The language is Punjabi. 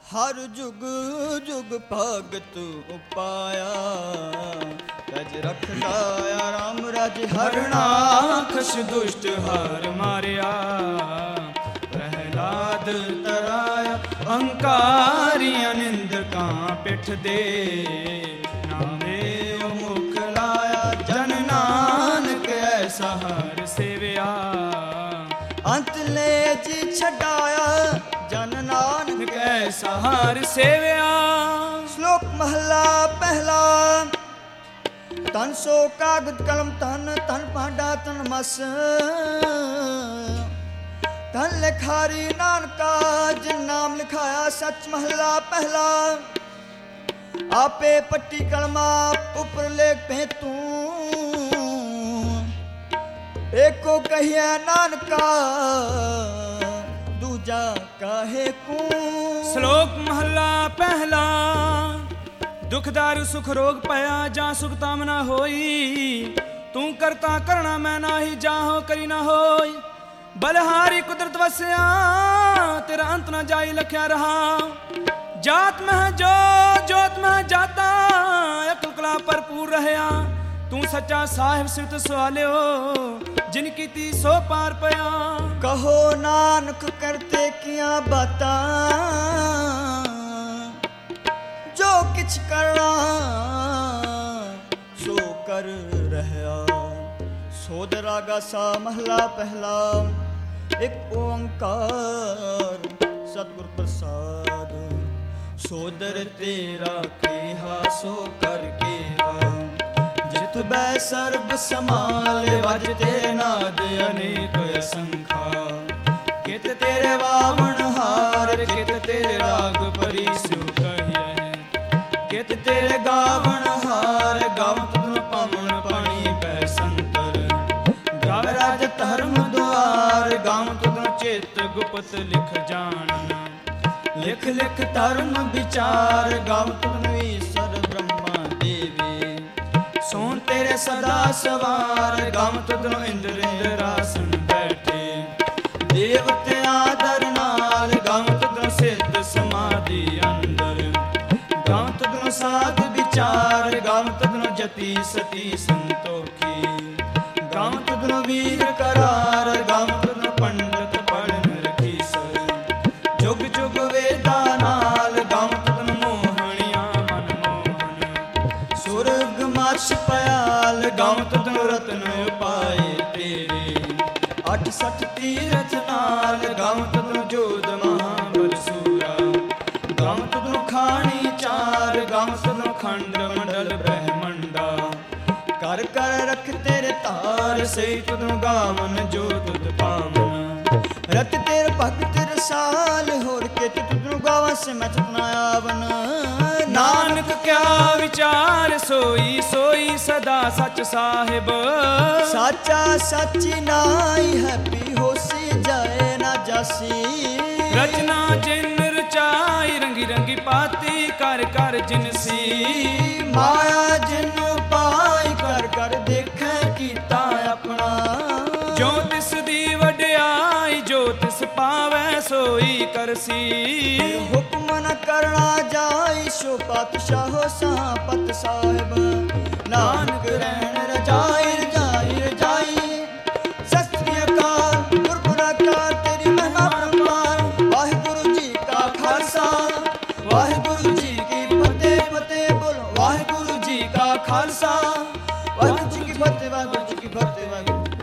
ਹਰ ਜੁਗ ਜੁਗ ਭਗਤ ਉਪਾਇਆ, ਤਜ ਰਖਦਾ ਰਾਮ ਰਾਜ ਹਰਣਾ, ਖਸ ਦੁਸ਼ਟ ਹਾਰ ਮਾਰਿਆ। ਪ੍ਰਹਿਲਾਦ ਤਰਾਇਆ ਅਹੰਕਾਰੀਆਂ ਨਿੰਦਕਾਂ ਪਿੱਠ ਦੇ, ਨਾਮੇ ਮੁਖ ਲਾਇਆ ਜਨ ਨਾਨਕ ਐਸਾ ਹਰ ਸੇਵਿਆ। ਅੰਤ ਲੈ ਜੀ ਛਡਾਇਆ ਜਨ ਨਾਨਕ ਐਸਾ ਹਰ ਸੇਵਿਆ। ਸ਼ਲੋਕ ਮਹਲਾ ਪਹਿਲਾ। ਤਨ ਸੋ ਕਾਗਦ ਕਲਮ ਤਨ, ਤਨ ਭਾਂਡਾ ਤਨ ਮਸ, ਤਨ ਲਿਖਾਰੀ ਨਾਨਕਾ ਜਿਨ ਨਾਮ ਲਿਖਾਇਆ ਸੱਚ। ਮਹਲਾ ਪਹਿਲਾ। ਆਪੇ ਪੱਟੀ ਕਲਮਾ ਉਪਰ ਲੇਖ ਪੇ ਤੂੰ, ਏਕੋ ਕਹੀਐ ਨਾਨਕਾ ਦੂਜਾ ਕਾਹੇ ਕੂ। ਸ਼ਲੋਕ ਮਹਲਾ ਪਹਿਲਾ। ਦੁਖ ਦਾਰੂ ਸੁਖ ਰੋਗ ਪਿਆ, ਜਾਂ ਸੁਖ ਤਾਮ ਨਾ ਹੋਈ। ਤੂੰ ਕਰਤਾ ਕਰਣਾ ਮੈਂ ਨਾਹੀ, ਜਾਹੋ ਕਰੀ ਨਾ ਹੋਈ। ਬਲਹਾਰੀ ਕੁਦਰਤ ਵਸਿਆ, ਤੇਰਾ ਅੰਤ ਨਾ ਜਾਈ ਲਖਿਆ ਰਹਾ। ਜਾਤ ਮਹਿ ਜੋ ਜੋਤ ਮਹਿ ਜਾਤਾ, ਅਕਲ ਕਲਾ ਭਰਪੂਰ ਰਹਿਆ। ਤੂੰ ਸੱਚਾ ਸਾਹਿਬ ਸਿਫਤ ਸਵਾਲਿਓ, ਜਿਨ ਕੀਤੀ ਸੋ ਪਾਰ ਪਿਆ। ਕਹੋ ਨਾਨਕ ਕਰਤੇ ਕੀਆਂ ਬਾਤਾਂ, ਜੋ ਕਿਛ ਕਰਨਾ ਸੋ ਕਰ ਰਹਿਆ। ਸੋਧ ਰਾਗਾ ਸਾ ਮਹਲਾ ਪਹਿਲਾ। ਇੱਕ ਓੰਕਾਰ ਸਤਿਗੁਰ ਪ੍ਰਸਾਦ, ਸੋਦਰ ਤੇਰਾ ਕਿਹਾ ਸੋ ਕਰ ਕਿਹਾ। ਜਿਤ ਬੈ ਸਰਬ ਸਮਾਲ, ਵਜ ਤੇਰੇ ਨਾਦ ਅਨੇਕ ਅਸੰਖਾ। ਕਿਤ ਤੇਰੇ ਵਾਵਣ ਹਾਰ, ਕਿਤ ਤੇਰੇ ਰਾਗ ਪਰੀ ਸਿਉ ਕਹੀਐ। ਕਿਤ ਤੇਰੇ ਗਾਵਣ ਹਾਰ, ਗਾਵਤ ਤੁਨ ਪਾਵਨ ਪਾਣੀ ਪੈ ਸੰਤਰ। ਗਾਵ ਰਾਜ ਧਰਮ ਦੁਆਰ, ਗਾਵਤ ਤੁਨ ਚਿਤ ਗੁਪਤ ਲਿਖ ਜਾਣਨ। ਲਿਖ ਲਿਖ ਧਰਮ ਵਿਚਾਰ, ਗਾਵਤ ਤੁਨ ਈਸਰ ਬ੍ਰਹਮਾ ਦੇਵੀ। ਸੋਣ ਤੇਰੇ ਸਦਾ ਸਵਾਰ, ਗਾਵਤ ਤੁਨ ਇੰਦਰ ਇੰਦਰਾਸਨ ਬੈਠੇ। ਦੇਵਤਿਆਂ ਦਰ ਨਾਲ, ਗਾਵਤ ਤੁਨ ਸਿੱਧ ਸਮਾਧੀ ਅੰਦਰ। ਗਾਵਤ ਤੁਨ ਸਾਧ ਵਿਚਾਰ, ਗਾਵਤ ਤੁਨ ਜਤੀ ਸਤੀ ਸੰਤੋਖੀ। ਗਾਵਤ ਤੁਨ ਵੀਰ ਕਰਾਰ, ਗਾਵਤ ਤੁਨ ਪੰਡਤ ਪੜਨ ਰਖੀਸਰ। ਜੁਗ ਜੁਗ ਵੇਦਾਂ ਨਾਲ, ਗਾਵਤ ਤੁਨ ਮੋਹਣੀਆਂ ਮਨ ਮੋਹਨ। ਸੁਰਗ ਮਰਸ਼ ਪਿਆਲ, ਗਾਵਤ ਤੁਨ ਰਤਨ ਉਪਾਏ ਤੇਰੇ। 68 ਤੀਰਥ ਨਾਲ, ਗਾਵਤ ਤੁਨ ਜੋਧ ਮਹਾਬਲ ਸੂਰਾ। ਗਾਵਤ ਤੁਨ ਖਾਣੀ ਚਾਰ, ਗਾਵਤ ਤੁਨ ਖੰਡ ਮੰਡਲ ਬ੍ਰਹਮੰਡਾ। ਕਰ ਕਰ ਰਖ ਤੇਰੇ ਧਾਰ, ਸਹੀ ਤੁਨ ਗਾਵਨ ਜੋ ਤੁਧ ਪਾਵਨ। ਰਤ ਤੇਰੇ ਭਗਤ ਰਸਾਲ, ਹੋਰ ਕੇ ਤੁਧ ਗਾਵਾਂ ਸੇ ਮੈਂ ਚੁਨਾ ਆਵਨ। ਨਾਨਕ ਕਿਆ ਵਿਚਾਰ, ਸੋਈ ਸੋਈ ਸਦਾ ਸੱਚ ਸਾਹਿਬ। ਸਾਚਾ ਸਾਚੀ ਨਾਈ ਹੈ, ਪੀ ਹੋਸੀ ਜਾਏ ਨਾ ਜਾਸੀ। ਰਚਨਾ ਜਿਨ ਰਚਾਈ, ਰੰਗੀ ਰੰਗੀ ਪਾਤੀ ਕਰ ਕਰ ਜਿਨਸੀ। ਮਾਇਆ ਜਿਨ ਪਾਈ, ਕਰ ਕਰ ਦੇਖੈ ਕੀਤਾ ਆਪਣਾ। ਜੋ ਤਿਸ ਦੀ ਵਡਿਆਈ, ਜੋ ਤਿਸ ਪਾਵੈ ਸੋਈ ਕਰਸੀ। ਹੁਕਮ ਨ ਕਰਨਾ ਜਾਈ, ਸੋ ਪਾਤਸ਼ਾਹੋ ਸਾਪਤ ਸਾਹਿਬ। ਨਾਨਕ ਰਹਿਣ ਰਜਾਈ ਰਜਾਈ ਰਜਾਈ। ਸਤਿ ਸ੍ਰੀ ਅਕਾਲ ਗੁਰ ਅਕਾਲ, ਤੇਰੀ ਮਹਿਮਾ ਪਰੰਪਾਰ। ਵਾਹਿਗੁਰੂ ਜੀ ਕਾ ਖਾਲਸਾ, ਵਾਹਿਗੁਰੂ ਜੀ ਕੀ ਫਤਿਹ। ਫਤਿਹ ਬੋਲੋ ਵਾਹਿਗੁਰੂ ਜੀ ਕਾ ਖਾਲਸਾ, ਵਾਹਿਗੁਰੂ ਜੀ ਕੀ ਫਤਿਹ, ਵਾਹਿਗੁਰੂ ਜੀ ਕੀ ਫਤਿਹ, ਵਾਹਿਗੁਰੂ।